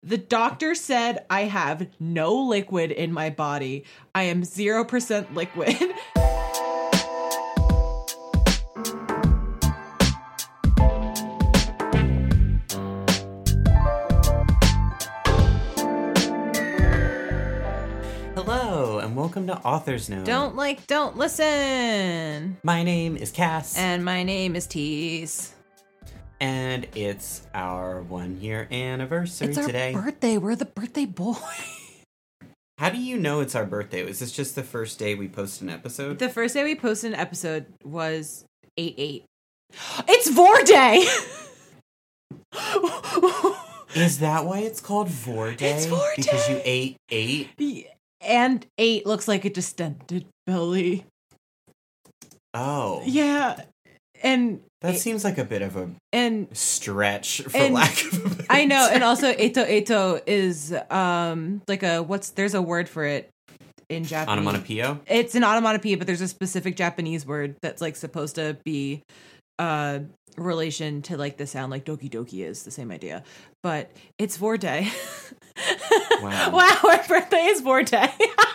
The doctor said I have no liquid in my body. I am 0% liquid. Hello, and welcome to Author's Note. Don't listen. My name is Cass. And my name is Tease. And it's our 1 year anniversary today. It's our birthday. We're the birthday boy. How do you know it's our birthday? Is this just the first day we post an episode? The first day we posted an episode was 8/8. It's Vor Day! Is that why it's called Vor Day? It's Vor Day! Because you ate 8? And 8 looks like a distended belly. Oh. Yeah. And that seems like a bit of a stretch, for lack of a better I know, term. and also eto is there's a word for it in Japanese. Onomatopoeia? It's an onomatopoeia, but there's a specific Japanese word that's like supposed to be relation to like the sound, like doki doki is the same idea. But it's Vor Day. Wow. Wow, our birthday is Vor Day.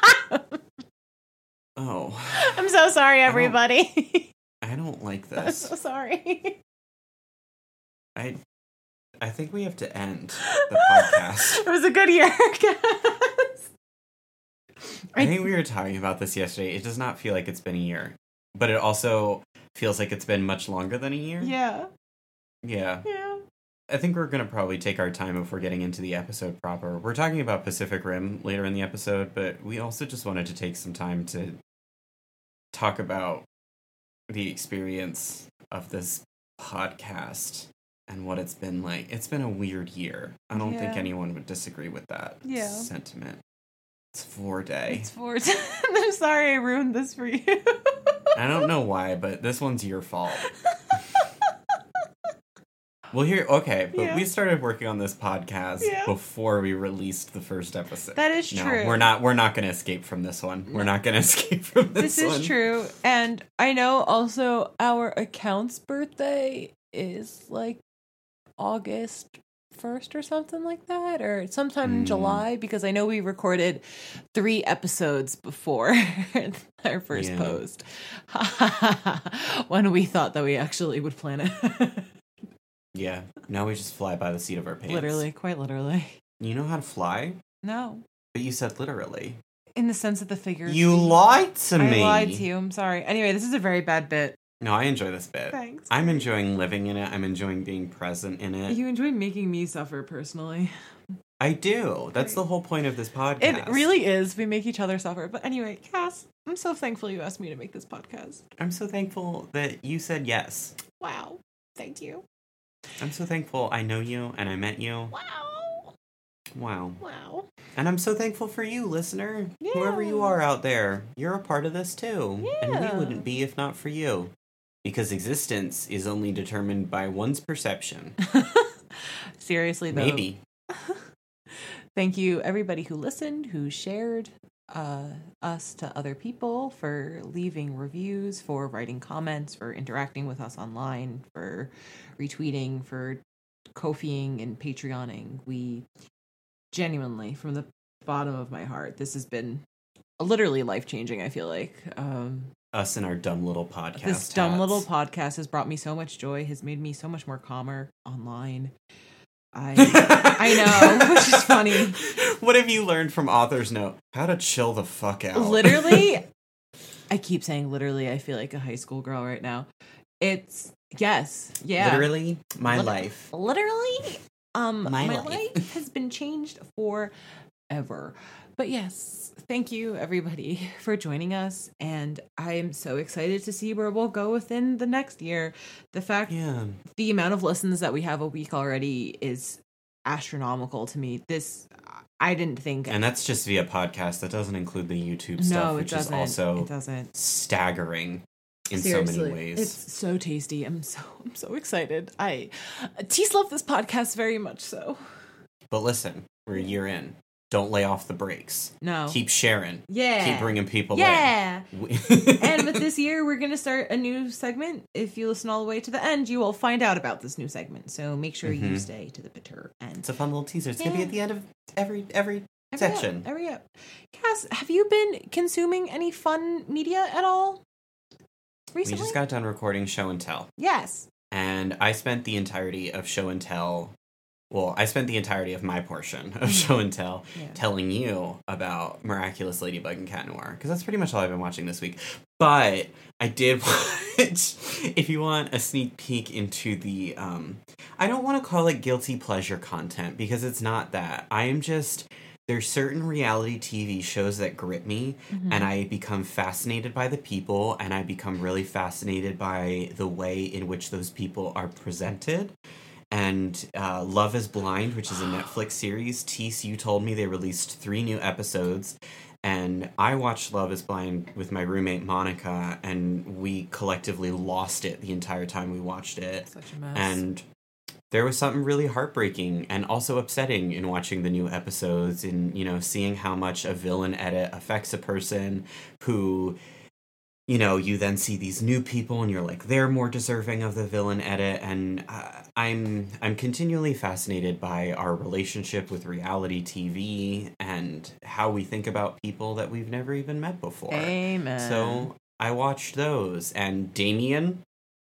Oh. I'm so sorry, everybody. I don't like I'm this. so sorry. I think we have to end the podcast. It was a good year, guys. I think we were talking about this yesterday. It does not feel like it's been a year. But it also feels like it's been much longer than a year. Yeah. Yeah. Yeah. I think we're going to probably take our time before getting into the episode proper. We're talking about Pacific Rim later in the episode, but we also just wanted to take some time to talk about the experience of this podcast and what it's been like. It's been a weird year. I don't think anyone would disagree with that sentiment. It's Vor Day. It's Vor Day. I'm sorry I ruined this for you. I don't know why, but this one's your fault. Well, we started working on this podcast before we released the first episode. That is true. We're not going to escape from this one. We're not going to escape from this one. This is true. And I know also our account's birthday is like August 1st or something like that, or sometime in July, because I know we recorded 3 episodes before our first post. When we thought that we actually would plan it. Yeah, now we just fly by the seat of our pants. Literally, quite literally. You know how to fly? No. But you said literally. In the sense of the figure. You lied to me. I lied to you, I'm sorry. Anyway, this is a very bad bit. No, I enjoy this bit. Thanks. I'm enjoying living in it. I'm enjoying being present in it. You enjoy making me suffer personally. I do. That's the whole point of this podcast. It really is. We make each other suffer. But anyway, Cass, I'm so thankful you asked me to make this podcast. I'm so thankful that you said yes. Wow. Thank you. I'm so thankful I know you and I met you. Wow. Wow. Wow. And I'm so thankful for you, listener. Yeah. Whoever you are out there, you're a part of this too. Yeah. And we wouldn't be if not for you. Because existence is only determined by one's perception. Seriously, though. Maybe. Thank you, everybody who listened, who shared us to other people, for leaving reviews, for writing comments, for interacting with us online, for retweeting, for Ko-fiing and Patreoning. We genuinely, from the bottom of my heart, this has been literally life-changing, I feel like. Us and our dumb little podcast. This dumb little podcast has brought me so much joy, has made me so much more calmer online. I know, which is funny. What have you learned from Author's Note? How to chill the fuck out. Literally, I keep saying literally, I feel like a high school girl right now. It's, yes, yeah. Literally, my life. Literally, my life. life has been changed forever. But yes, thank you everybody for joining us, and I am so excited to see where we'll go within the next year. The amount of listens that we have a week already is astronomical to me. I didn't think, and that's just via podcast. That doesn't include the YouTube stuff, which is also staggering in Seriously, so many ways. It's so tasty. I'm so excited. Tease love this podcast very much so. But listen, we're a year in. Don't lay off the brakes. No. Keep sharing. Yeah. Keep bringing people in. Yeah. And with this year, we're going to start a new segment. If you listen all the way to the end, you will find out about this new segment. So make sure you stay to the bitter end. It's a fun little teaser. It's going to be at the end of every section. Every up. Cass, have you been consuming any fun media at all recently? We just got done recording Show and Tell. Yes. And I spent the entirety of Show and Tell. Well, I spent the entirety of my portion of Show and Tell telling you about Miraculous Ladybug and Cat Noir, because that's pretty much all I've been watching this week. But I did watch, if you want a sneak peek into the, I don't want to call it guilty pleasure content, because it's not that. I am just, there's certain reality TV shows that grip me, and I become fascinated by the people, and I become really fascinated by the way in which those people are presented. And Love is Blind, which is a Netflix series. Tease, you told me they released 3 new episodes. And I watched Love is Blind with my roommate, Monica, and we collectively lost it the entire time we watched it. Such a mess. And there was something really heartbreaking and also upsetting in watching the new episodes and, you know, seeing how much a villain edit affects a person who... You know, you then see these new people and you're like, they're more deserving of the villain edit. And I'm continually fascinated by our relationship with reality TV and how we think about people that we've never even met before. Amen. So I watched those. And Damien,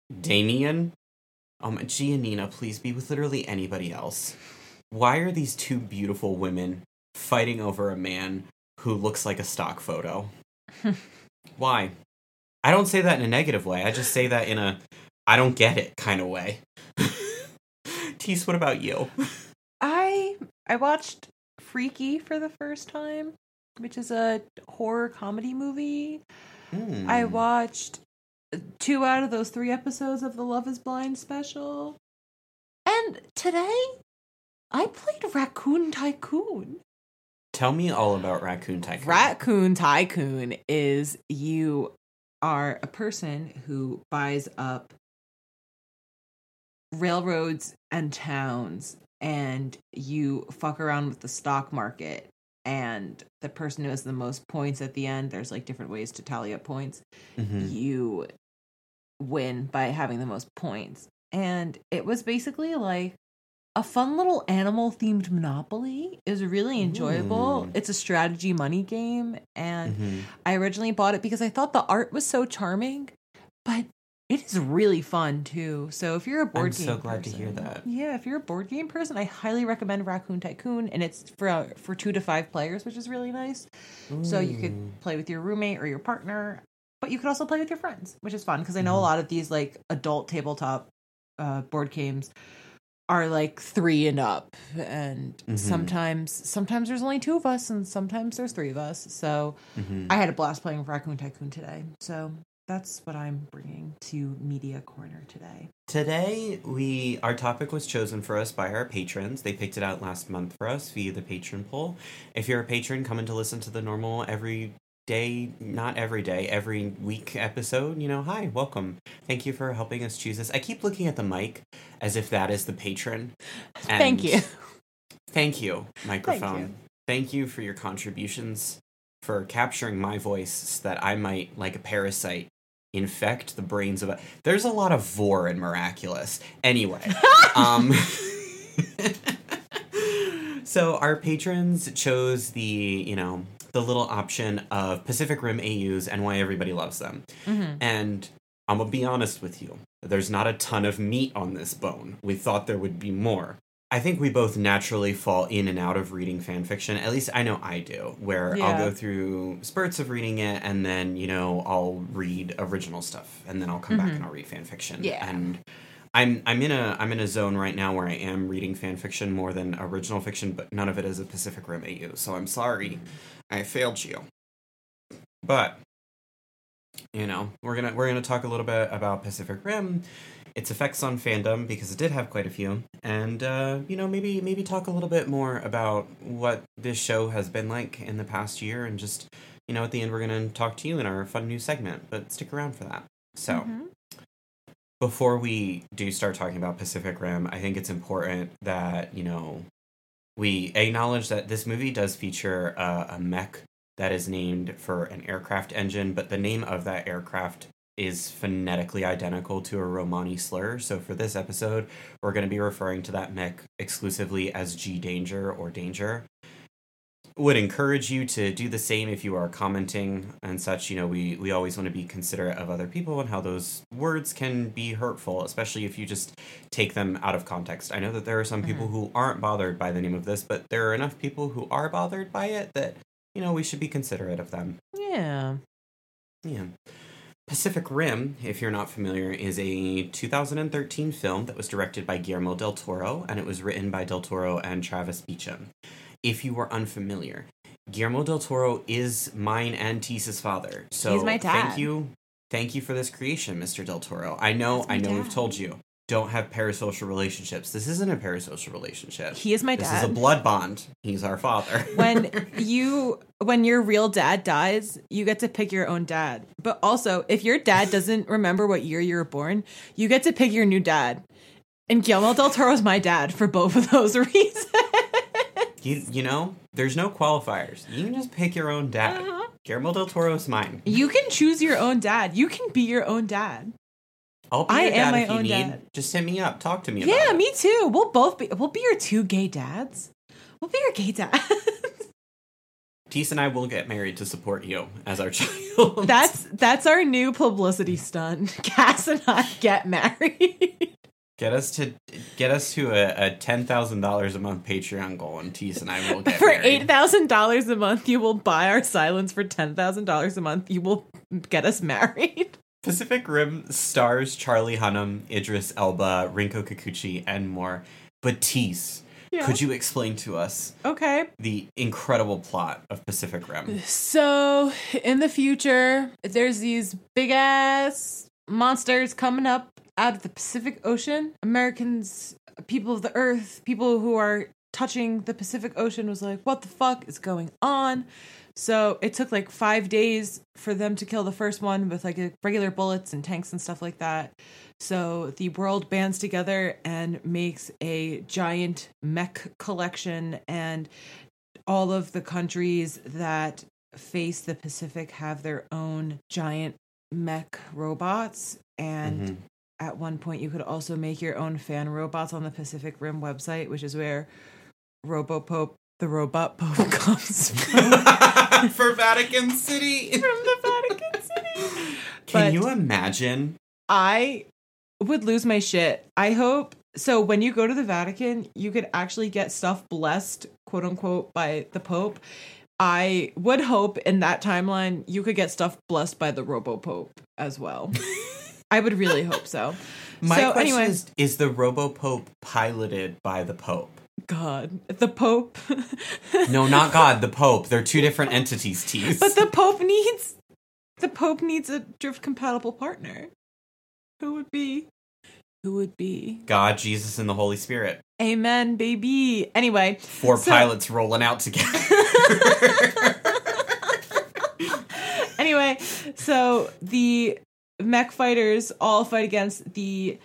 Giannina, please be with literally anybody else. Why are these 2 beautiful women fighting over a man who looks like a stock photo? Why? I don't say that in a negative way. I just say that in a I don't get it kind of way. Tease, what about you? I watched Freaky for the first time, which is a horror comedy movie. I watched 2 out of those 3 episodes of the Love is Blind special. And today, I played Raccoon Tycoon. Tell me all about Raccoon Tycoon. Raccoon Tycoon is you are a person who buys up railroads and towns and you fuck around with the stock market, and the person who has the most points at the end, there's like different ways to tally up points, you win by having the most points. And it was basically like a fun little animal themed Monopoly. It was really enjoyable. It's a strategy money game, and I originally bought it because I thought the art was so charming, but it is really fun too. So if you're a board game person, I'm so glad to hear that. Yeah, if you're a board game person, I highly recommend Raccoon Tycoon, and it's for 2 to 5 players, which is really nice. So you could play with your roommate or your partner, but you could also play with your friends, which is fun because I know a lot of these like adult tabletop board games are like 3 and up, and sometimes there's only 2 of us and sometimes there's 3 of us. So I had a blast playing Raccoon Tycoon today. So that's what I'm bringing to Media Corner today. Today, our topic was chosen for us by our patrons. They picked it out last month for us via the patron poll. If you're a patron coming to listen to the normal every week episode, you know, hi, welcome. Thank you for helping us choose this. I keep looking at the mic as if that is the patron. Thank you. Thank you, microphone. Thank you for your contributions, for capturing my voice so that I might, like a parasite, infect the brains of There's a lot of vor in Miraculous. Anyway. So our patrons chose the little option of Pacific Rim AUs and why everybody loves them. And I'm gonna be honest with you. There's not a ton of meat on this bone. We thought there would be more. I think we both naturally fall in and out of reading fan fiction. At least I know I do, where I'll go through spurts of reading it, and then, you know, I'll read original stuff, and then I'll come back and I'll read fan fiction. Yeah. And I'm in a zone right now where I am reading fan fiction more than original fiction, but none of it is a Pacific Rim AU. So I'm sorry, I failed you. But you know, we're gonna talk a little bit about Pacific Rim, its effects on fandom, because it did have quite a few, and you know, maybe talk a little bit more about what this show has been like in the past year, and just, you know, at the end we're gonna talk to you in our fun new segment. But stick around for that. So. Before we do start talking about Pacific Rim, I think it's important that, you know, we acknowledge that this movie does feature a mech that is named for an aircraft engine, but the name of that aircraft is phonetically identical to a Romani slur. So for this episode, we're going to be referring to that mech exclusively as G Danger or Danger. Would encourage you to do the same if you are commenting and such. You know, we always want to be considerate of other people and how those words can be hurtful, especially if you just take them out of context. I know that there are some people who aren't bothered by the name of this, but there are enough people who are bothered by it that, you know, we should be considerate of them. Yeah. Pacific Rim, if you're not familiar, is a 2013 film that was directed by Guillermo del Toro, and it was written by del Toro and Travis Beacham. If you were unfamiliar, Guillermo del Toro is mine and Tisa's father. So he's my dad. Thank you for this creation, Mr. del Toro. I know we've told you, don't have parasocial relationships. This isn't a parasocial relationship. He is my dad. This is a blood bond. He's our father. When your real dad dies, you get to pick your own dad. But also, if your dad doesn't remember what year you were born, you get to pick your new dad. And Guillermo del Toro is my dad for both of those reasons. You know, there's no qualifiers. You can just pick your own dad. Guillermo del Toro is mine. You can choose your own dad. You can be your own dad. I'll be your dad if you need. Dad. Just hit me up. Talk to me about it. Yeah, me too. We'll be your two gay dads. We'll be your gay dads. Tisa and I will get married to support you as our child. That's our new publicity stunt. Cass and I get married. Get us to a $10,000 a month Patreon goal, and Tisa and I will get for married. $8,000 a month, you will buy our silence. For $10,000 a month, you will get us married. Pacific Rim stars Charlie Hunnam, Idris Elba, Rinko Kikuchi, and more. But Tis, could you explain to us the incredible plot of Pacific Rim? So, in the future, there's these big-ass monsters coming up out of the Pacific Ocean. Americans, people of the Earth, people who are touching the Pacific Ocean was like, what the fuck is going on? So it took like 5 days for them to kill the first one with like regular bullets and tanks and stuff like that. So the world bands together and makes a giant mech collection, and all of the countries that face the Pacific have their own giant mech robots. And at one point you could also make your own fan robots on the Pacific Rim website, which is where Robopope, the robot pope, comes from. For Vatican City. From the Vatican City. Can you imagine? I would lose my shit. I hope. So when you go to the Vatican, you could actually get stuff blessed, quote unquote, by the Pope. I would hope in that timeline you could get stuff blessed by the Robopope as well. I would really hope so. My question is the Robopope piloted by the Pope? God. The Pope? No, not God, the Pope. They're two different entities, Tease. But the Pope needs a drift compatible partner. Who would be? God, Jesus, and the Holy Spirit. Amen, baby. Anyway. Four pilots rolling out together. Anyway, so the mech fighters all fight against the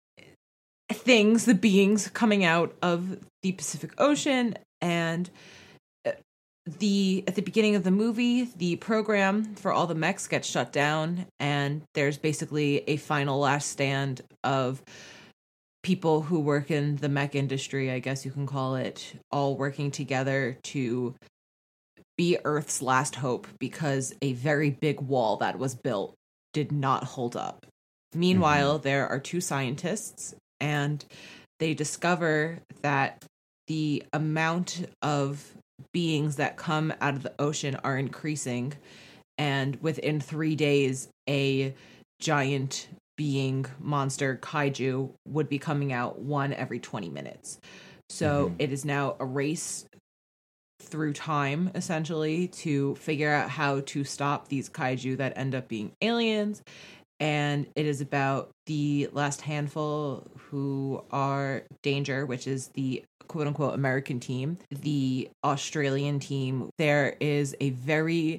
beings coming out of the Pacific Ocean, and at the beginning of the movie, the program for all the mechs gets shut down, and there's basically a final last stand of people who work in the mech industry, I guess you can call it, all working together to be Earth's last hope, because a very big wall that was built did not hold up. Meanwhile, there are two scientists, and they discover that the amount of beings that come out of the ocean are increasing, and within 3 days, a giant being monster kaiju would be coming out one every 20 minutes. So it is now a race through time, essentially, to figure out how to stop these kaiju that end up being aliens. And it is about the last handful, who are Danger, which is the quote-unquote American team, the Australian team. There is a very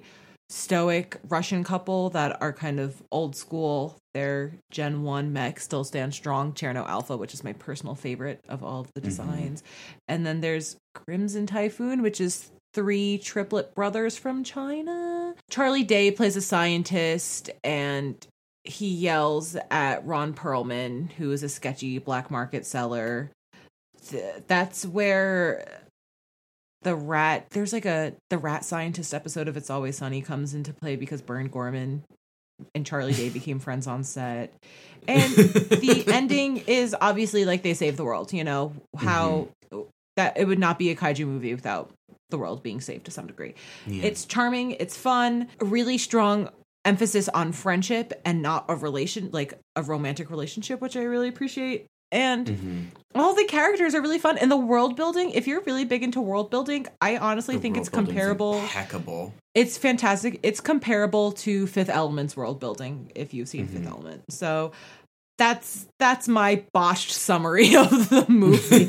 stoic Russian couple that are kind of old school. Their Gen 1 mech still stands strong. Cherno Alpha, which is my personal favorite of all of the designs. And then there's Crimson Typhoon, which is 3 triplet brothers from China. Charlie Day plays a scientist, and he yells at Ron Perlman, who is a sketchy black market seller. That's where the rat scientist episode of It's Always Sunny comes into play, because Bern Gorman and Charlie Day became friends on set. And the ending is obviously like they save the world, you know, how that it would not be a kaiju movie without the world being saved to some degree. Yeah. It's charming, it's fun, a really strong emphasis on friendship and not a romantic relationship, which I really appreciate. And all the characters are really fun. And the world building, if you're really big into world building, I honestly think it's comparable. Impeccable. It's fantastic. It's comparable to Fifth Element's world building, if you've seen Fifth Element. So that's my botched summary of the movie.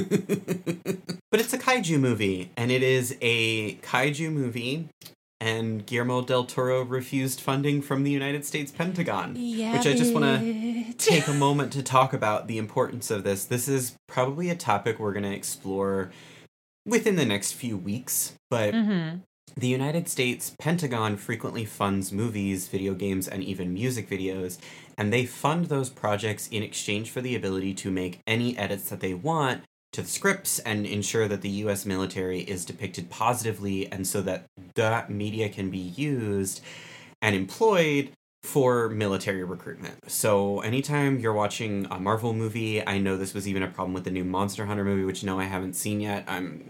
But it's a kaiju movie, and it is a kaiju movie. And Guillermo del Toro refused funding from the United States Pentagon. Yeah, which I just want to take a moment to talk about the importance of this. This is probably a topic we're going to explore within the next few weeks. But the United States Pentagon frequently funds movies, video games, and even music videos. And they fund those projects in exchange for the ability to make any edits that they want to the scripts and ensure that the U.S. military is depicted positively, and so that that media can be used and employed for military recruitment. So anytime you're watching a Marvel movie, I know this was even a problem with the new Monster Hunter movie, which no, I haven't seen yet.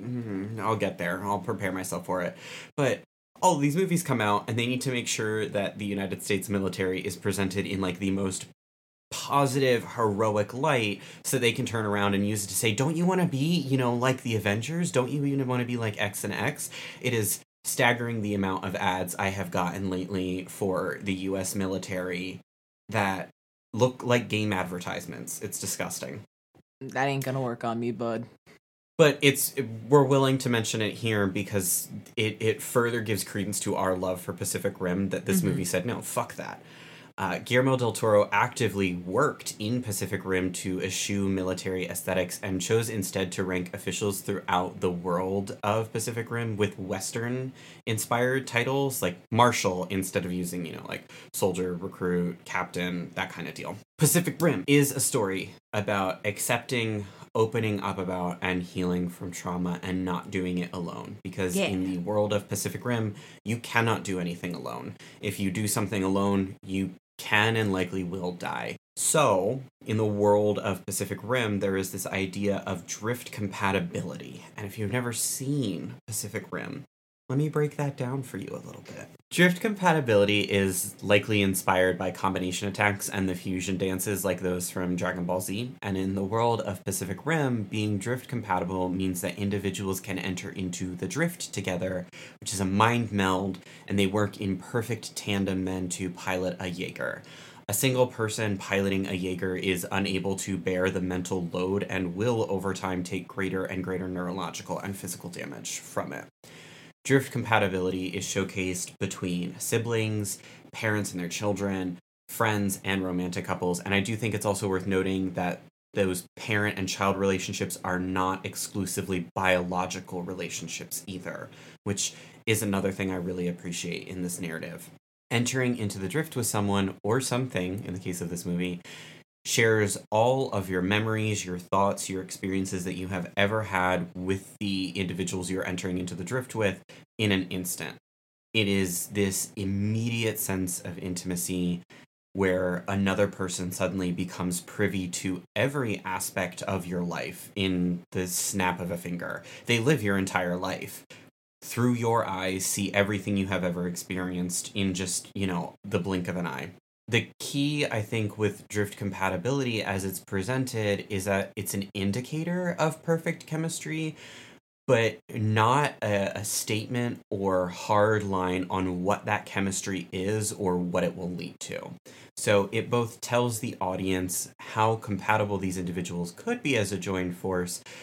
I'll get there. I'll prepare myself for it. But all of these movies come out, and they need to make sure that the United States military is presented in like the most positive, heroic light, so they can turn around and use it to say, don't you want to be, you know, like the Avengers? Don't you even want to be like X and X? It is staggering the amount of ads I have gotten lately for the U.S. military that look like game advertisements. It's disgusting. That ain't gonna work on me, bud. But we're willing to mention it here because it further gives credence to our love for Pacific Rim, that this movie said, no, fuck that. Guillermo del Toro actively worked in Pacific Rim to eschew military aesthetics and chose instead to rank officials throughout the world of Pacific Rim with Western-inspired titles, like Marshal, instead of using, you know, like soldier, recruit, captain, that kind of deal. Pacific Rim is a story about accepting, opening up about, and healing from trauma and not doing it alone. Because in the world of Pacific Rim, you cannot do anything alone. If you do something alone, you can and likely will die. So, in the world of Pacific Rim, there is this idea of drift compatibility. And if you've never seen Pacific Rim, let me break that down for you a little bit. Drift compatibility is likely inspired by combination attacks and the fusion dances like those from Dragon Ball Z. And in the world of Pacific Rim, being drift compatible means that individuals can enter into the drift together, which is a mind meld, and they work in perfect tandem then to pilot a Jaeger. A single person piloting a Jaeger is unable to bear the mental load and will over time take greater and greater neurological and physical damage from it. Drift compatibility is showcased between siblings, parents and their children, friends, and romantic couples. And I do think it's also worth noting that those parent and child relationships are not exclusively biological relationships either, which is another thing I really appreciate in this narrative. Entering into the drift with someone or something, in the case of this movie, shares all of your memories, your thoughts, your experiences that you have ever had with the individuals you're entering into the drift with in an instant. It is this immediate sense of intimacy where another person suddenly becomes privy to every aspect of your life in the snap of a finger. They live your entire life. Through your eyes, see everything you have ever experienced in just, you know, the blink of an eye. The key, I think, with drift compatibility as it's presented is that it's an indicator of perfect chemistry, but not a statement or hard line on what that chemistry is or what it will lead to. So it both tells the audience how compatible these individuals could be as a joined force,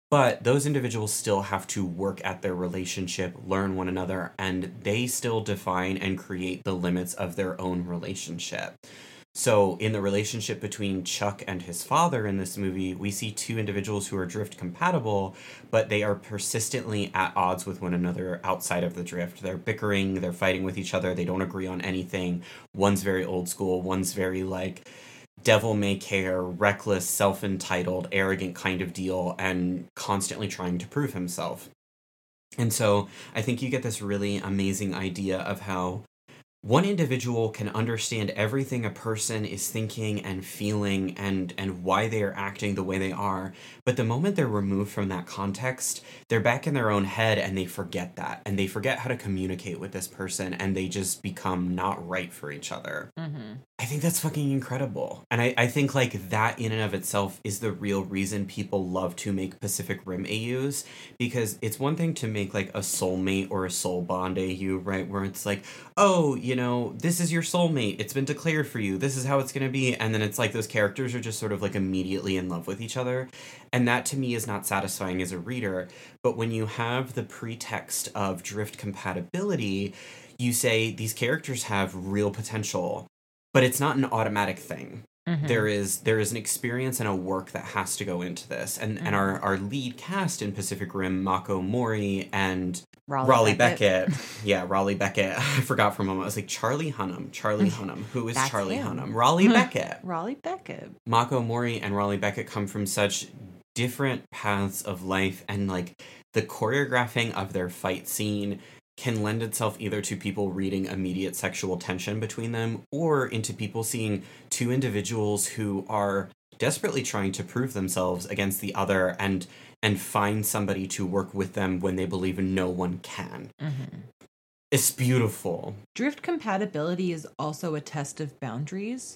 But those individuals still have to work at their relationship, learn one another, and they still define and create the limits of their own relationship. So, in the relationship between Chuck and his father in this movie, we see two individuals who are drift compatible, but they are persistently at odds with one another outside of the drift. They're bickering, they're fighting with each other, they don't agree on anything. One's very old school, one's very like devil may care, reckless, self-entitled, arrogant kind of deal, and constantly trying to prove himself. And so I think you get this really amazing idea of how one individual can understand everything a person is thinking and feeling and why they are acting the way they are. But the moment they're removed from that context, they're back in their own head and they forget that. And they forget how to communicate with this person and they just become not right for each other. Mm-hmm. I think that's fucking incredible. And I think like that in and of itself is the real reason people love to make Pacific Rim AUs, because it's one thing to make like a soulmate or a soul bond AU, right? Where it's like, oh, you know, this is your soulmate. It's been declared for you. This is how it's going to be. And then it's like those characters are just sort of like immediately in love with each other. And that to me is not satisfying as a reader. But when you have the pretext of drift compatibility, you say these characters have real potential. But it's not an automatic thing. Mm-hmm. There is an experience and a work that has to go into this. And our lead cast in Pacific Rim, Mako Mori and Raleigh Beckett. Yeah, Raleigh Beckett. I forgot for a moment. I was like, Charlie Hunnam. Who is Charlie Hunnam? Raleigh Beckett. Raleigh Beckett. Mako Mori and Raleigh Beckett come from such different paths of life, and like the choreographing of their fight scene can lend itself either to people reading immediate sexual tension between them or into people seeing two individuals who are desperately trying to prove themselves against the other and find somebody to work with them when they believe no one can. Mm-hmm. It's beautiful. Drift compatibility is also a test of boundaries.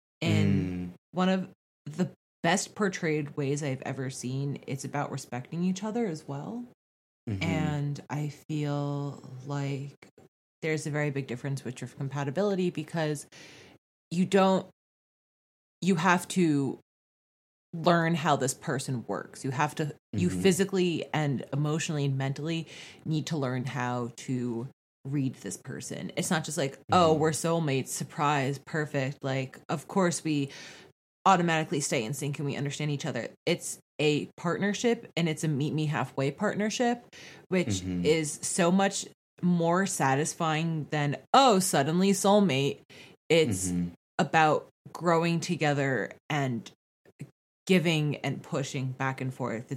And one of the best portrayed ways I've ever seen, it's about respecting each other as well. Mm-hmm. And I feel like there's a very big difference with drift compatibility because you have to learn how this person works. You have to, you physically and emotionally and mentally need to learn how to read this person. It's not just like, oh, we're soulmates, surprise, perfect. Like, of course we automatically stay in sync and we understand each other. It's a partnership, and it's a meet me halfway partnership, which is so much more satisfying than, oh, suddenly soulmate. It's about growing together and giving and pushing back and forth.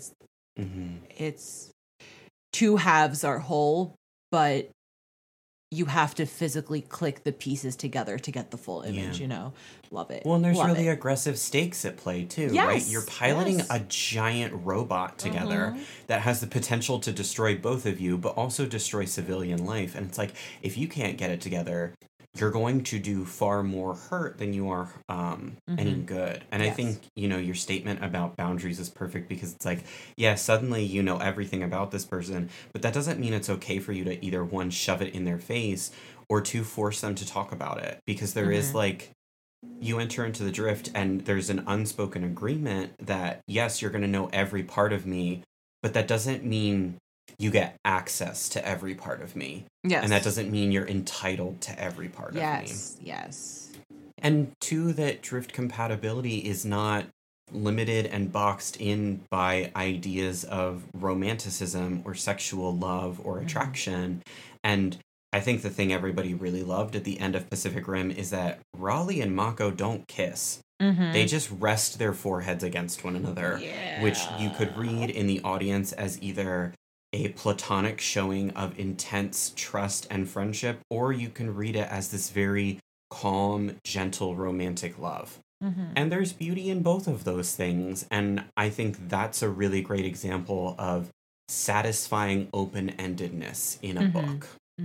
It's two halves are whole, but you have to physically click the pieces together to get the full image, you know? Love it. Well, and there's really aggressive stakes at play, too, right? You're piloting a giant robot together that has the potential to destroy both of you, but also destroy civilian life. And it's like, if you can't get it together, you're going to do far more hurt than you are any good. And I think, you know, your statement about boundaries is perfect because it's like, yeah, suddenly you know everything about this person, but that doesn't mean it's okay for you to either, one, shove it in their face, or two, force them to talk about it. Because there is like, you enter into the drift and there's an unspoken agreement that, yes, you're going to know every part of me, but that doesn't mean you get access to every part of me. Yes. And that doesn't mean you're entitled to every part of me. Yes. And two, that drift compatibility is not limited and boxed in by ideas of romanticism or sexual love or attraction. And I think the thing everybody really loved at the end of Pacific Rim is that Raleigh and Mako don't kiss. They just rest their foreheads against one another, which you could read in the audience as either a platonic showing of intense trust and friendship, or you can read it as this very calm, gentle, romantic love. And there's beauty in both of those things, and I think that's a really great example of satisfying open-endedness in a book.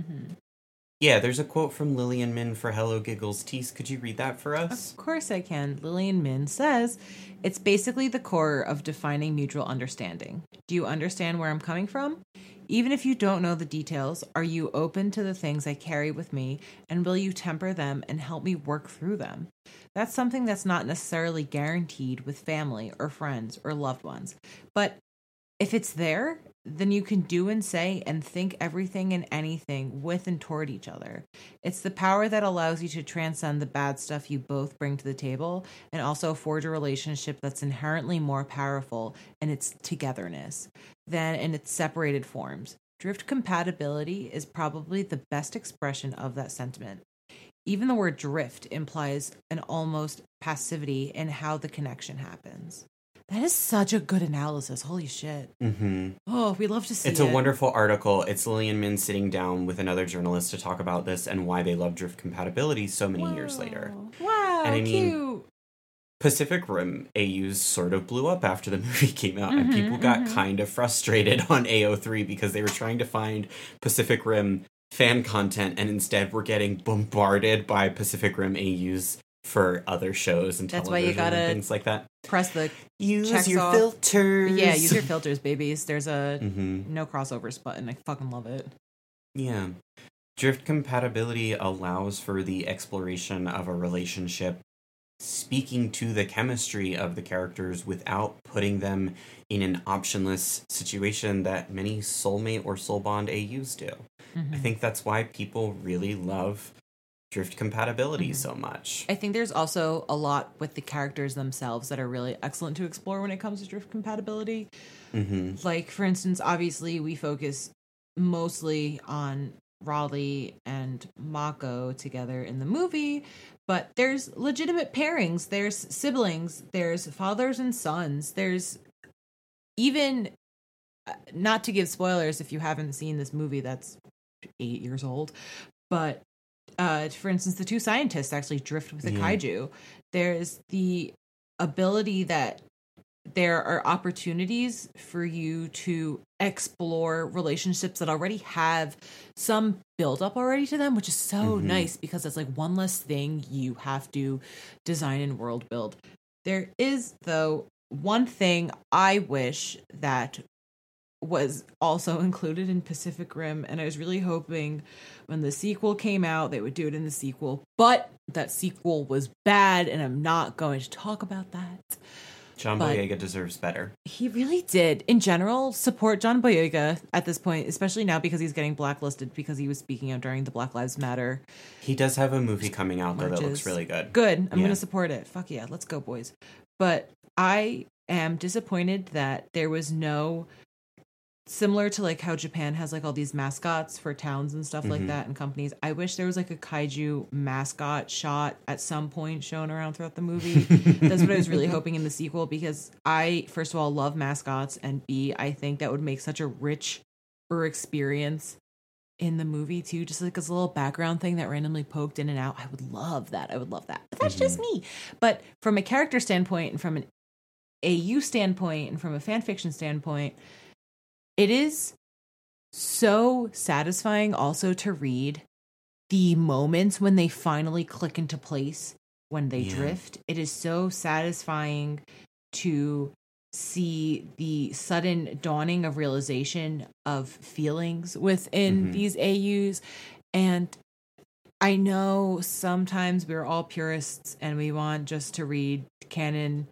Yeah, there's a quote from Lillian Min for Hello Giggles. Tease, could you read that for us? Of course I can. Lillian Min says, "It's basically the core of defining mutual understanding. Do you understand where I'm coming from? Even if you don't know the details, are you open to the things I carry with me, and will you temper them and help me work through them? That's something that's not necessarily guaranteed with family or friends or loved ones, but if it's there, then you can do and say and think everything and anything with and toward each other. It's the power that allows you to transcend the bad stuff you both bring to the table and also forge a relationship that's inherently more powerful in its togetherness than in its separated forms. Drift compatibility is probably the best expression of that sentiment. Even the word drift implies an almost passivity in how the connection happens. That is such a good analysis. Holy shit. Mm-hmm. Oh, we love to see It's a wonderful article. It's Lillian Min sitting down with another journalist to talk about this and why they love drift compatibility so many years later. Wow, and I mean, cute. Pacific Rim AUs sort of blew up after the movie came out, and people got kind of frustrated on AO3 because they were trying to find Pacific Rim fan content, and instead we're getting bombarded by Pacific Rim AUs for other shows and That's television why you gotta and things like that. Press the Use checks your off. filters. Yeah, use your filters, babies. There's a Mm-hmm. no crossovers button. I fucking love it. Yeah. Drift compatibility allows for the exploration of a relationship speaking to the chemistry of the characters without putting them in an optionless situation that many soulmate or soul bond AUs do. I think that's why people really love drift compatibility so much. I think there's also a lot with the characters themselves that are really excellent to explore when it comes to drift compatibility. Mm-hmm. Like, for instance, obviously we focus mostly on Raleigh and Mako together in the movie, but there's legitimate pairings, there's siblings, there's fathers and sons, there's even, not to give spoilers if you haven't seen this movie that's 8 years old, but for instance, the two scientists actually drift with a kaiju. There's the ability that there are opportunities for you to explore relationships that already have some build up already to them, which is so nice because it's like one less thing you have to design and world build. There is, though, one thing I wish that was also included in Pacific Rim, and I was really hoping when the sequel came out they would do it in the sequel, but that sequel was bad and I'm not going to talk about that. John Boyega deserves better. He really did. In general, support John Boyega at this point, especially now because he's getting blacklisted because he was speaking out during the Black Lives Matter. He does have a movie coming out, though, that looks really good. Good. I'm going to support it. Fuck yeah. Let's go, boys. But I am disappointed that there was no... Similar to like how Japan has like all these mascots for towns and stuff like that and companies. I wish there was like a kaiju mascot shot at some point shown around throughout the movie. That's what I was really hoping in the sequel, because I, first of all, love mascots, and B, I think that would make such a richer experience in the movie too. Just like as a little background thing that randomly poked in and out. I would love that. But that's just me. But from a character standpoint and from an AU standpoint and from a fan fiction standpoint, it is so satisfying also to read the moments when they finally click into place when they drift. It is so satisfying to see the sudden dawning of realization of feelings within these AUs. And I know sometimes we're all purists and we want just to read canon,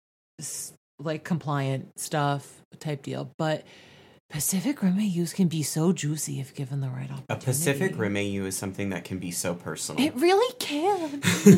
like compliant stuff type deal, but Pacific Rim AUs can be so juicy if given the right opportunity. A Pacific Rim AU is something that can be so personal. It really can.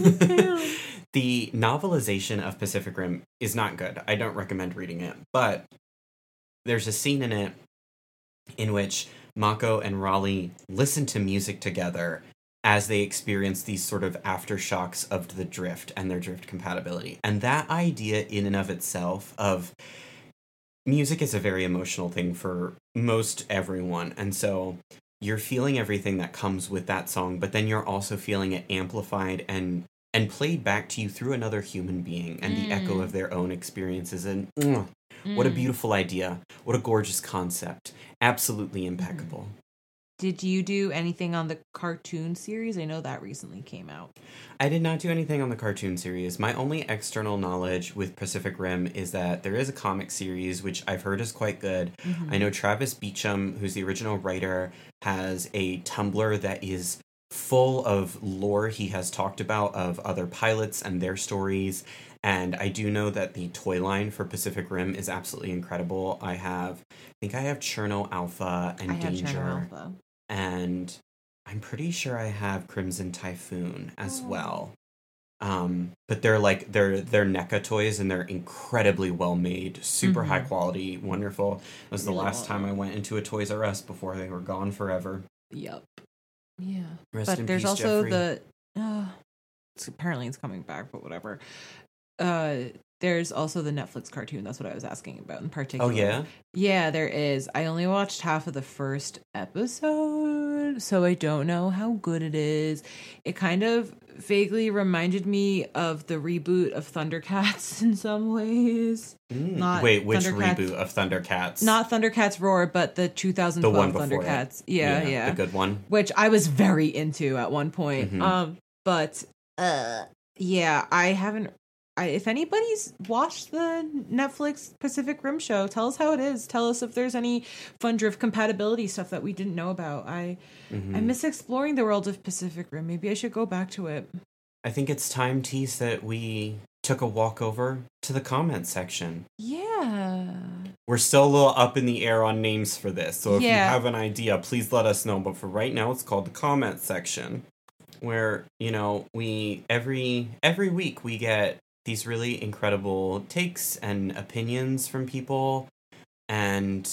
The novelization of Pacific Rim is not good. I don't recommend reading it. But there's a scene in it in which Mako and Raleigh listen to music together as they experience these sort of aftershocks of the drift and their drift compatibility. And that idea in and of itself of... Music is a very emotional thing for most everyone, and so you're feeling everything that comes with that song, but then you're also feeling it amplified and played back to you through another human being and the echo of their own experiences. And what a beautiful idea. What a gorgeous concept. Absolutely impeccable. Did you do anything on the cartoon series? I know that recently came out. I did not do anything on the cartoon series. My only external knowledge with Pacific Rim is that there is a comic series, which I've heard is quite good. I know Travis Beacham, who's the original writer, has a Tumblr that is full of lore he has talked about of other pilots and their stories. And I do know that the toy line for Pacific Rim is absolutely incredible. I think I have Cherno Alpha and Danger. And I'm pretty sure I have Crimson Typhoon as well. But they're NECA toys, and they're incredibly well made, super high quality, wonderful. It was the last time I went into a Toys R Us before they were gone forever. Yep. Yeah. Rest in there's peace, also Jeffrey. apparently it's coming back, but whatever. There's also the Netflix cartoon. That's what I was asking about in particular. Oh, yeah? Yeah, there is. I only watched half of the first episode, so I don't know how good it is. It kind of vaguely reminded me of the reboot of Thundercats in some ways. Wait, which reboot of Thundercats? Not Thundercats Roar, but the 2012 the one before Thundercats. It. Yeah. The good one. Which I was very into at one point. Yeah, I haven't... if anybody's watched the Netflix Pacific Rim show, tell us how it is. Tell us if there's any fun drift compatibility stuff that we didn't know about. I miss exploring the world of Pacific Rim. Maybe I should go back to it. I think it's time, Tease, that we took a walk over to the comment section. Yeah. We're still a little up in the air on names for this, so if you have an idea, please let us know. But for right now, it's called the comment section, where, we every week we get these really incredible takes and opinions from people, and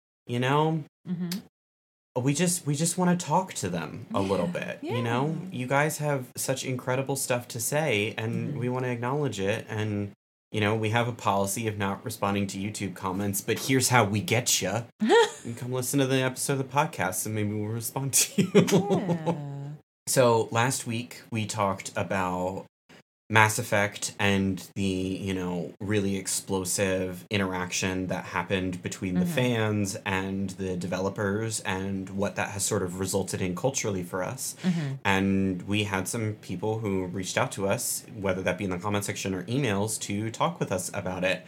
we just want to talk to them a little bit. You guys have such incredible stuff to say, and we want to acknowledge it. And we have a policy of not responding to YouTube comments, but here's how we get you. You come listen to the episode of the podcast, and maybe we'll respond to you. So last week we talked about Mass Effect and the, really explosive interaction that happened between the fans and the developers, and what that has sort of resulted in culturally for us. And we had some people who reached out to us, whether that be in the comment section or emails, to talk with us about it.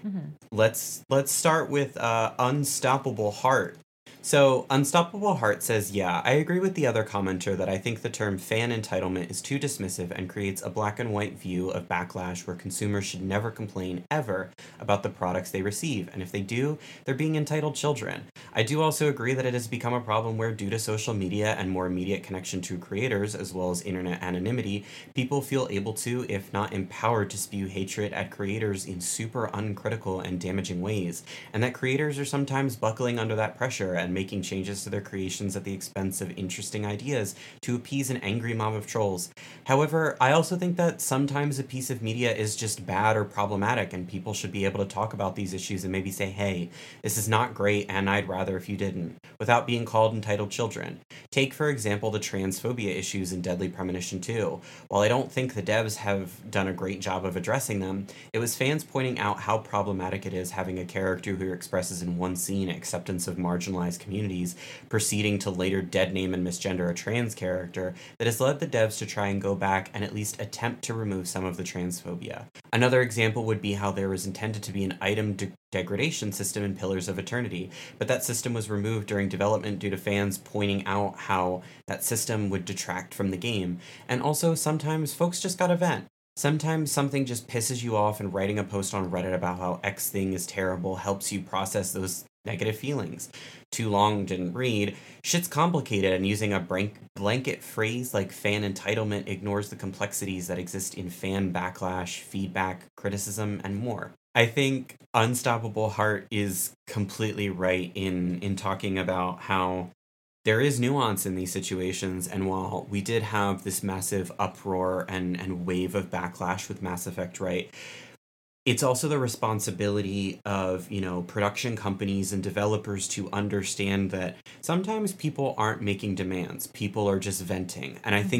Let's start with Unstoppable Heart. So, Unstoppable Heart says, yeah, I agree with the other commenter that I think the term fan entitlement is too dismissive and creates a black and white view of backlash where consumers should never complain, ever, about the products they receive. And if they do, they're being entitled children. I do also agree that it has become a problem where, due to social media and more immediate connection to creators, as well as internet anonymity, people feel able to, if not empowered, to spew hatred at creators in super uncritical and damaging ways. And that creators are sometimes buckling under that pressure and making changes to their creations at the expense of interesting ideas to appease an angry mob of trolls. However, I also think that sometimes a piece of media is just bad or problematic, and people should be able to talk about these issues and maybe say, hey, this is not great and I'd rather if you didn't, without being called entitled children. Take, for example, the transphobia issues in Deadly Premonition 2. While I don't think the devs have done a great job of addressing them, it was fans pointing out how problematic it is having a character who expresses in one scene acceptance of marginalized communities, proceeding to later dead name and misgender a trans character, that has led the devs to try and go back and at least attempt to remove some of the transphobia. Another example would be how there was intended to be an item degradation system in Pillars of Eternity, but that system was removed during development due to fans pointing out how that system would detract from the game. And also, sometimes folks just gotta vent. Sometimes something just pisses you off, and writing a post on Reddit about how X thing is terrible helps you process those negative feelings. Too long didn't read. Shit's complicated, and using a blanket phrase like fan entitlement ignores the complexities that exist in fan backlash, feedback, criticism, and more. I think Unstoppable Heart is completely right in talking about how there is nuance in these situations, and while we did have this massive uproar and wave of backlash with Mass Effect, right, it's also the responsibility of, production companies and developers to understand that sometimes people aren't making demands. People are just venting. And I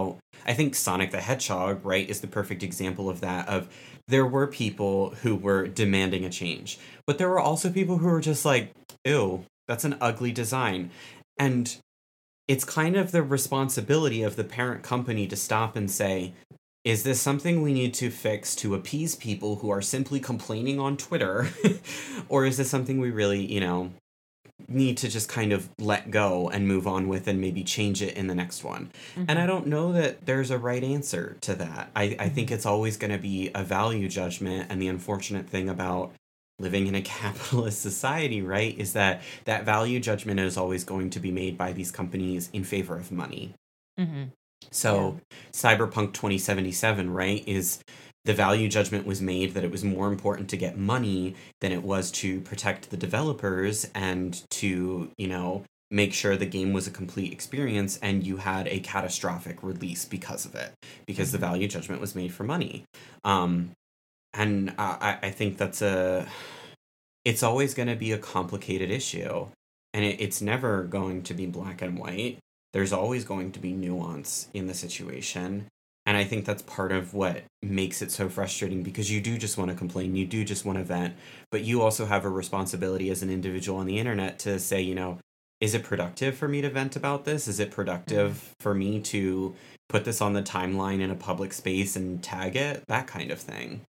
think Sonic the Hedgehog, right, is the perfect example of that, of there were people who were demanding a change, but there were also people who were just like, ew, that's an ugly design. And it's kind of the responsibility of the parent company to stop and say, is this something we need to fix to appease people who are simply complaining on Twitter? Or is this something we really, need to just kind of let go and move on with and maybe change it in the next one. Mm-hmm. And I don't know that there's a right answer to that. I think it's always going to be a value judgment. And the unfortunate thing about living in a capitalist society, right, is that value judgment is always going to be made by these companies in favor of money. Mm-hmm. So Cyberpunk 2077, right, is the value judgment was made that it was more important to get money than it was to protect the developers and to, make sure the game was a complete experience and you had a catastrophic release because of it, because the value judgment was made for money. And I think it's always going to be a complicated issue, and it's never going to be black and white. There's always going to be nuance in the situation. And I think that's part of what makes it so frustrating, because you do just want to complain, you do just want to vent, but you also have a responsibility as an individual on the internet to say, is it productive for me to vent about this? Is it productive for me to put this on the timeline in a public space and tag it? That kind of thing.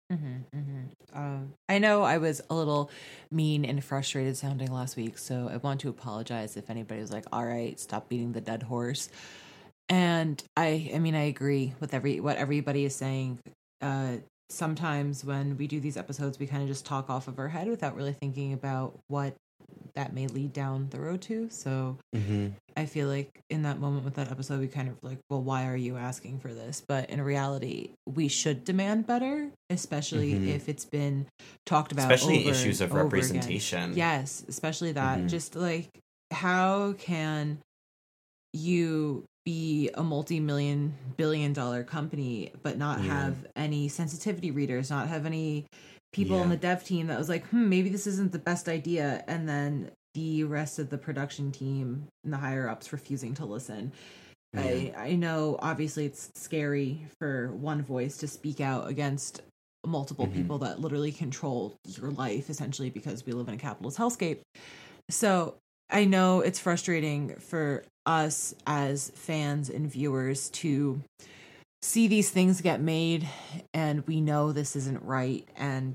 I know I was a little mean and frustrated sounding last week, so I want to apologize if anybody was like, all right, stop beating the dead horse. And I mean, I agree with what everybody is saying. Sometimes when we do these episodes, we kind of just talk off of our head without really thinking about what that may lead down the road to. So I feel like in that moment with that episode, we kind of like, well, why are you asking for this? But in reality, we should demand better, especially if it's been talked about, especially issues of representation. Again. Yes, especially that. Just like, how can you be a multi-billion company but not have any sensitivity readers, not have any people on the dev team that was like, maybe this isn't the best idea, and then the rest of the production team and the higher ups refusing to listen. I know obviously it's scary for one voice to speak out against multiple people that literally control your life essentially, because we live in a capitalist hellscape. So I know it's frustrating for us as fans and viewers to see these things get made, and we know this isn't right. And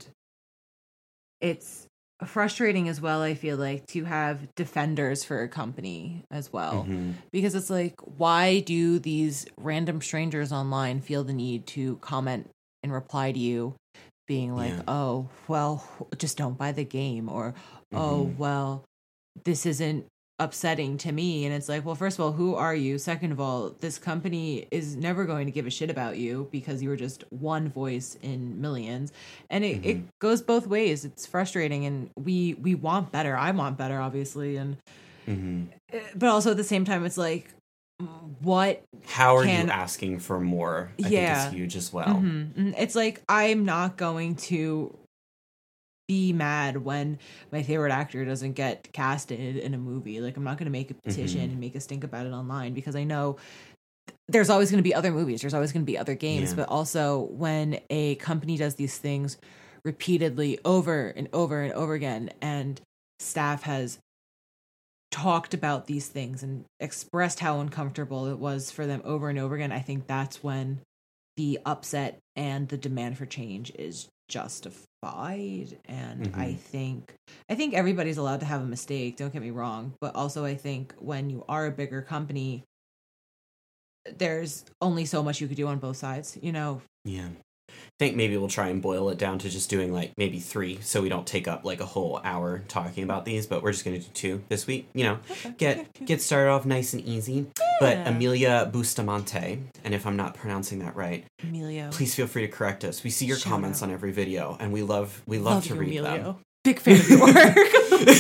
it's frustrating as well, I feel like, to have defenders for a company as well, because it's like, why do these random strangers online feel the need to comment and reply to you being like, oh, well, just don't buy the game, or oh, well, this isn't upsetting to me? And it's like, well, first of all, who are you? Second of all, this company is never going to give a shit about you because you were just one voice in millions. And it goes both ways. It's frustrating, and we want better. I want better, obviously, and but also at the same time, it's like, how are you asking for more? I think is huge as well. It's like, I'm not going to be mad when my favorite actor doesn't get casted in a movie. Like, I'm not going to make a petition and make a stink about it online, because I know there's always going to be other movies, there's always going to be other games. But also, when a company does these things repeatedly over and over and over again, and staff has talked about these things and expressed how uncomfortable it was for them over and over again, I think that's when the upset and the demand for change is justified. And I think everybody's allowed to have a mistake, don't get me wrong, but also I think when you are a bigger company, there's only so much you could do on both sides, I think maybe we'll try and boil it down to just doing like maybe 3, so we don't take up like a whole hour talking about these, but we're just going to do 2 this week, get started off nice and easy. But Amelia Bustamante, and if I'm not pronouncing that right, Emilio, please feel free to correct us. We see your comments on every video, and we love to read Emilio. them. Big fan of your work.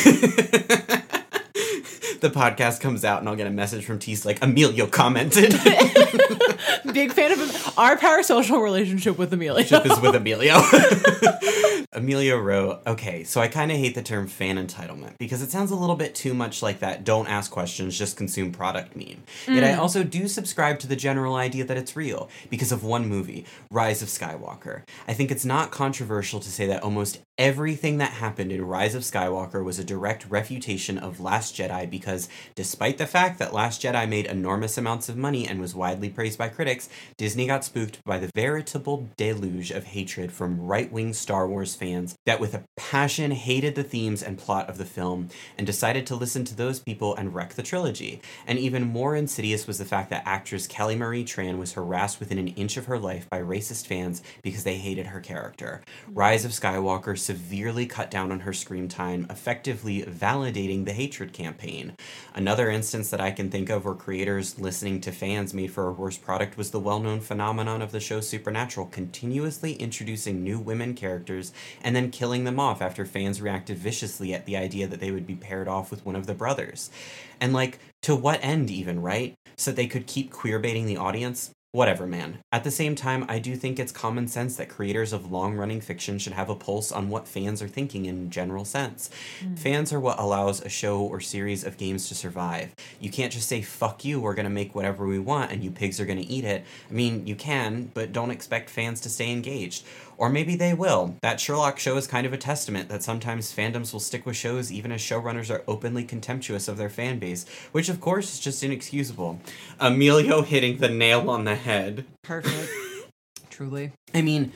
The podcast comes out and I'll get a message from Tease like, Emilio commented. Big fan of him. Our parasocial relationship with Emilio. Is with Emilio. Emilio wrote, okay, so I kind of hate the term fan entitlement because it sounds a little bit too much like that don't ask questions, just consume product meme. Yet I also do subscribe to the general idea that it's real because of one movie, Rise of Skywalker. I think it's not controversial to say that almost Everything that happened in Rise of Skywalker was a direct refutation of Last Jedi because, despite the fact that Last Jedi made enormous amounts of money and was widely praised by critics, Disney got spooked by the veritable deluge of hatred from right-wing Star Wars fans that with a passion hated the themes and plot of the film and decided to listen to those people and wreck the trilogy. And even more insidious was the fact that actress Kelly Marie Tran was harassed within an inch of her life by racist fans because they hated her character. Rise of Skywalker severely cut down on her screen time, effectively validating the hatred campaign. Another instance that I can think of where creators listening to fans made for a worse product was the well-known phenomenon of the show Supernatural, continuously introducing new women characters and then killing them off after fans reacted viciously at the idea that they would be paired off with one of the brothers. And like, to what end even, right? So they could keep queerbaiting the audience? Whatever, man. At the same time, I do think it's common sense that creators of long-running fiction should have a pulse on what fans are thinking in general sense. Fans are what allows a show or series of games to survive. You can't just say, fuck you, we're gonna make whatever we want and you pigs are gonna eat it. I mean, you can, but don't expect fans to stay engaged. Or maybe they will. That Sherlock show is kind of a testament that sometimes fandoms will stick with shows even as showrunners are openly contemptuous of their fan base, which of course is just inexcusable. Emilio hitting the nail on the head. Perfect. Truly. I mean,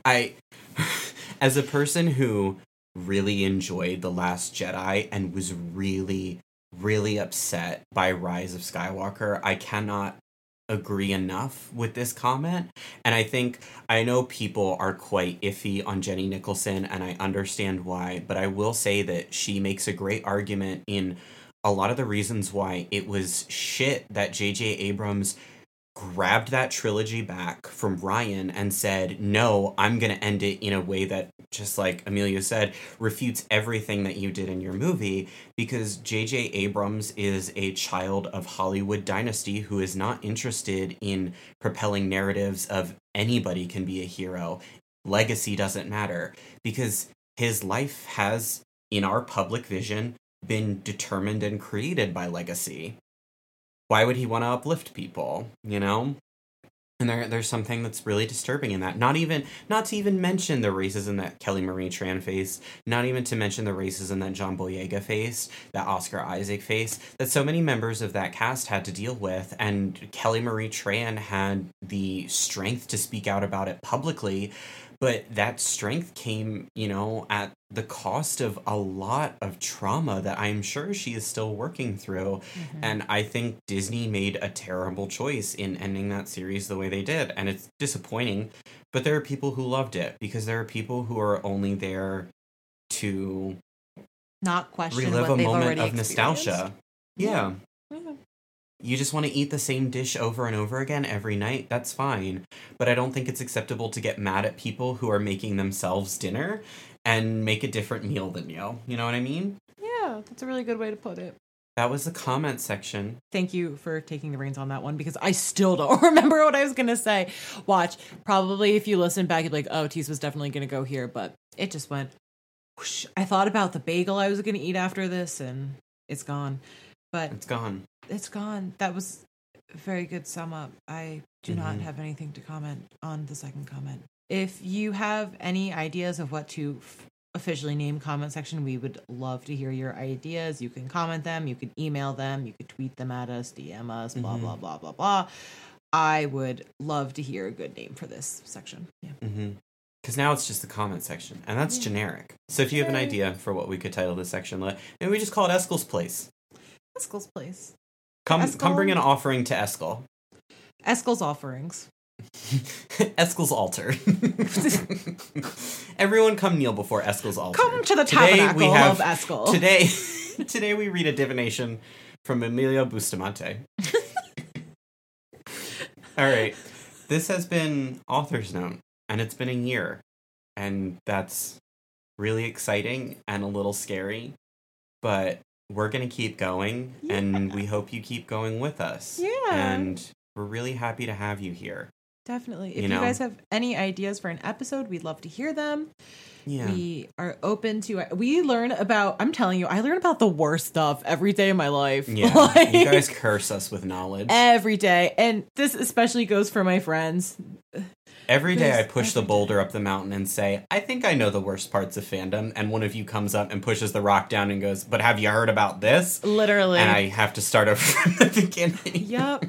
as a person who really enjoyed The Last Jedi and was really, really upset by Rise of Skywalker, I cannot agree enough with this comment. And I know people are quite iffy on Jenny Nicholson, and I understand why, but I will say that she makes a great argument in a lot of the reasons why it was shit that J.J. Abrams grabbed that trilogy back from Ryan and said, no, I'm going to end it in a way that, just like Emilio said, refutes everything that you did in your movie, because J.J. Abrams is a child of Hollywood dynasty who is not interested in propelling narratives of anybody can be a hero. Legacy doesn't matter, because his life has, in our public vision, been determined and created by legacy. Why would he want to uplift people, you know? And there's something that's really disturbing in that. Not to even mention the racism that Kelly Marie Tran faced, not even to mention the racism that John Boyega faced, that Oscar Isaac faced, that so many members of that cast had to deal with, and Kelly Marie Tran had the strength to speak out about it publicly, but that strength came, at the cost of a lot of trauma that I'm sure she is still working through. Mm-hmm. And I think Disney made a terrible choice in ending that series the way they did. And it's disappointing, but there are people who loved it, because there are people who are only there to not question relive what a they've moment already of nostalgia. Yeah. Yeah. You just want to eat the same dish over and over again every night, that's fine. But I don't think it's acceptable to get mad at people who are making themselves dinner and make a different meal than you. You know what I mean? Yeah, that's a really good way to put it. That was the comment section. Thank you for taking the reins on that one, because I still don't remember what I was going to say. Watch, probably if you listen back, you'd be like, oh, Tease was definitely going to go here, but it just went whoosh. I thought about the bagel I was going to eat after this, and it's gone. But it's gone. It's gone. That was a very good sum up. I do not have anything to comment on the second comment. If you have any ideas of what to officially name comment section, we would love to hear your ideas. You can comment them, you can email them, you could tweet them at us, DM us, blah, blah, blah, blah, blah. I would love to hear a good name for this section. Yeah. Because now it's just the comment section, and that's generic. So if you have an idea for what we could title this section, maybe we just call it Eskel's Place. Eskel's Place. Come bring an offering to Eskel. Eskel's offerings. Eskel's altar. Everyone come kneel before Eskel's altar. Come to the tabernacle of Eskel. Today we read a divination from Emilio Bustamante. All right. This has been Author's Note, and it's been a year. And that's really exciting and a little scary. But we're going to keep going, and we hope you keep going with us. Yeah. And we're really happy to have you here. Definitely. If you guys have any ideas for an episode, we'd love to hear them. Yeah. We are open to, I'm telling you, I learn about the worst stuff every day of my life. Yeah. You guys curse us with knowledge. Every day. And this especially goes for my friends. Every day I There's push the every boulder up the mountain and say, I think I know the worst parts of fandom. And one of you comes up and pushes the rock down and goes, but have you heard about this? Literally. And I have to start over from the beginning. Yep.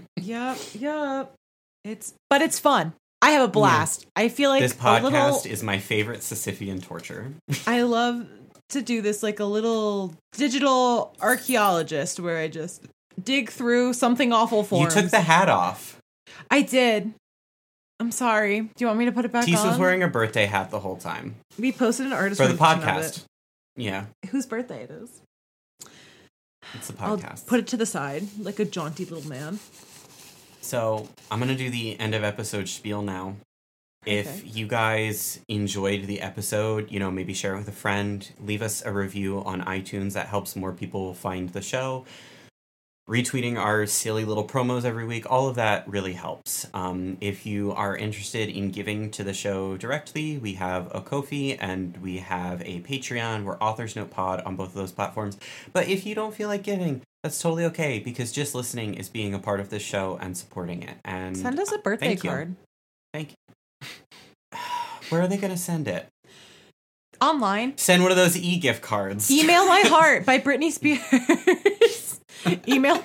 But it's fun. I have a blast. I feel like this podcast is my favorite Sisyphean torture. I love to do this like a little digital archaeologist where I just dig through something awful forms. You took the hat off. I did. I'm sorry. Do you want me to put it back on? Tease was wearing a birthday hat the whole time. We posted an artist for the rendition of podcast. it. Yeah. Whose birthday it is? It's the podcast. I'll put it to the side like a jaunty little man. So I'm going to do the end of episode spiel now. If you guys enjoyed the episode, maybe share it with a friend. Leave us a review on iTunes. That helps more people find the show. Retweeting our silly little promos every week. All of that really helps. If you are interested in giving to the show directly, we have a Ko-fi and we have a Patreon. We're Authors Note Pod on both of those platforms. But if you don't feel like giving, that's totally okay, because just listening is being a part of this show and supporting it. And send us a birthday card. Thank you. Where are they going to send it? Online. Send one of those e-gift cards. Email My Heart by Britney Spears. email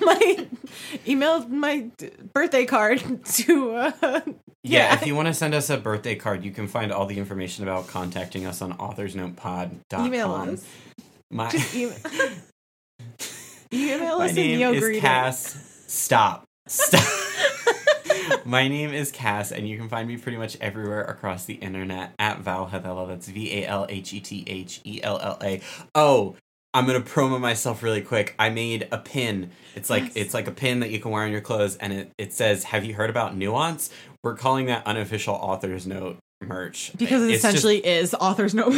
my birthday card to if you want to send us a birthday card, you can find all the information about contacting us on authorsnotepod.com. Email us. Just email my us name in is Cass. Stop. My name is Cass, and you can find me pretty much everywhere across the internet at Valhethella. That's VALHETHELLA. Oh, I'm gonna promo myself really quick. I made a pin. It's like a pin that you can wear on your clothes, and it says, "Have you heard about Nuance?" We're calling that unofficial Author's Note merch because it essentially is Author's Note.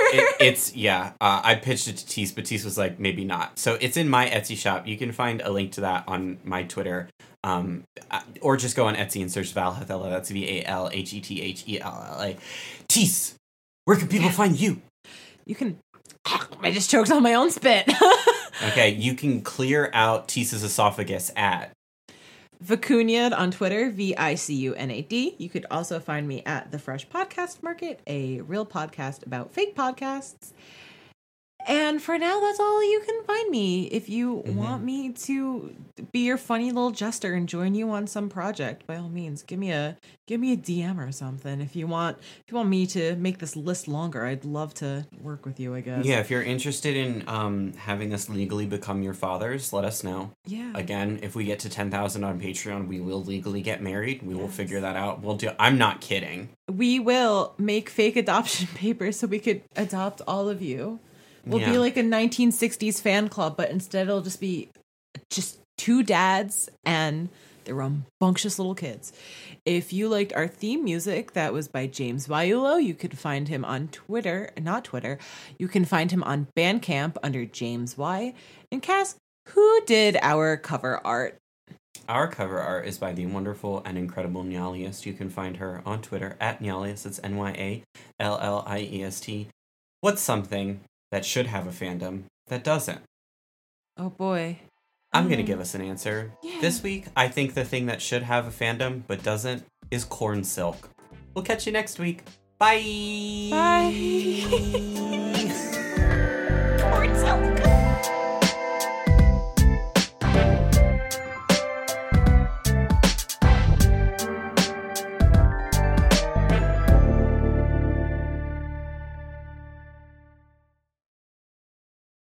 I pitched it to Tease, but Tease was like, maybe not. So it's in my Etsy shop. You can find a link to that on my Twitter, or just go on Etsy and search Valhethella. That's VALHETHELLA. Tease, where can people find you? You can. I just choked on my own spit. Okay, you can clear out Tease's esophagus at Vicuñad on Twitter, VICUNAD. You could also find me at The Fresh Podcast Market, a real podcast about fake podcasts. And for now, that's all you can find me. If you want me to be your funny little jester and join you on some project, by all means, give me a DM or something. If you want me to make this list longer, I'd love to work with you, I guess. Yeah, if you're interested in having us legally become your fathers, let us know. Yeah. Again, if we get to 10,000 on Patreon, we will legally get married. We will figure that out. I'm not kidding. We will make fake adoption papers so we could adopt all of you. We'll be like a 1960s fan club, but instead it'll just be just two dads and their rambunctious little kids. If you liked our theme music, that was by James Vaiulo. You could find him on you can find him on Bandcamp under James Y. And Cass, who did our cover art? Our cover art is by the wonderful and incredible Nyaliest. You can find her on Twitter at Nyaliest. It's NYALLIEST. What's something that should have a fandom that doesn't? Oh boy. I'm going to give us an answer. Yeah. This week, I think the thing that should have a fandom but doesn't is corn silk. We'll catch you next week. Bye! Bye!